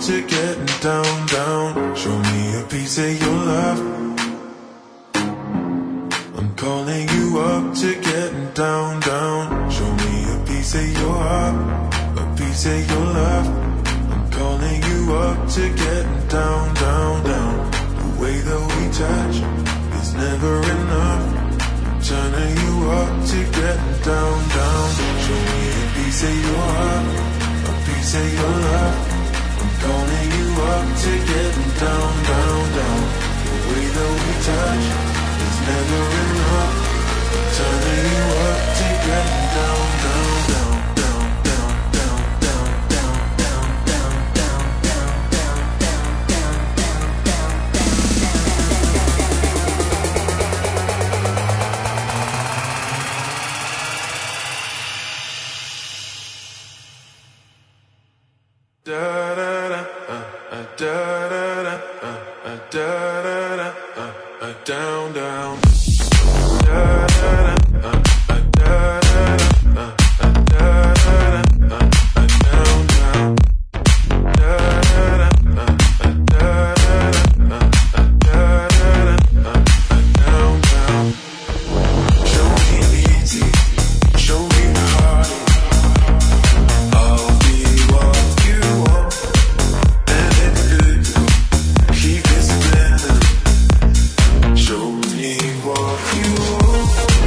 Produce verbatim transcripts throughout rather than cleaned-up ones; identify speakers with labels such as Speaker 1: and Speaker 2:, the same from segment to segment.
Speaker 1: to getting down, down. Show me a piece of your love. I'm calling you up to getting down, down. Show me a piece of your heart, a piece of your love. I'm calling you up to getting down, down, down. The way that we touch is never enough. I'm turning you up to getting down, down. Show me a piece of your heart, a piece of your love. I'm calling you up to getting down, down, down. The way that we touch is never enough. I'm turning you up to getting down, down, down, down, down, down, down, down, down, down, down, da da da, uh, da da da, uh, da da da, uh, down, down. Da da da, uh, da da da, uh, da da da, uh, down, down. Da da da, uh, da da da, uh, da da da, uh, down, down. Show me the easy, show me the hard. I'll be what you want, and if good, keep this blending. Show me what you want.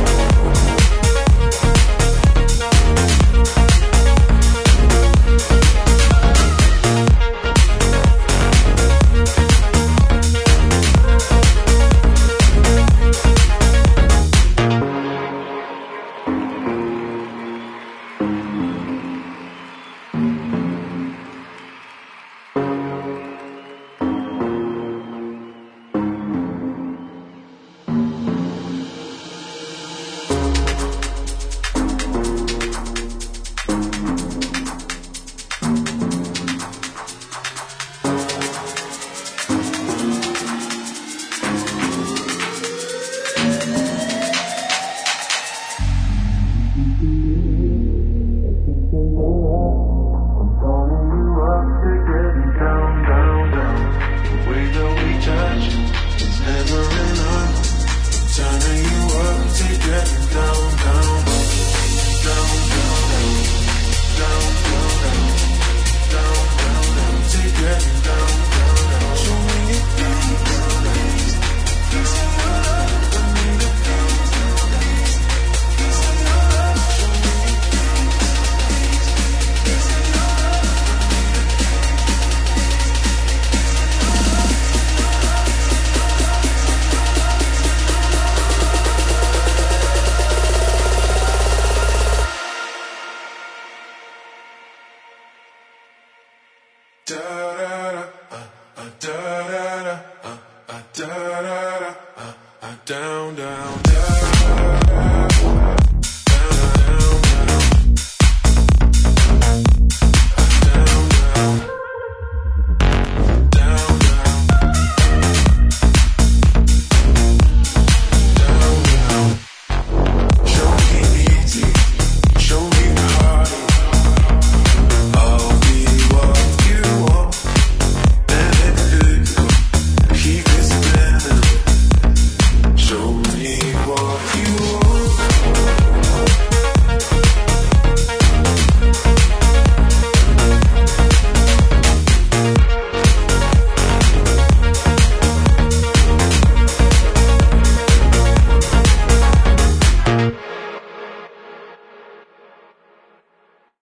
Speaker 1: Da da da, uh, uh, da da da, uh, uh, da da da, uh, uh, down, down.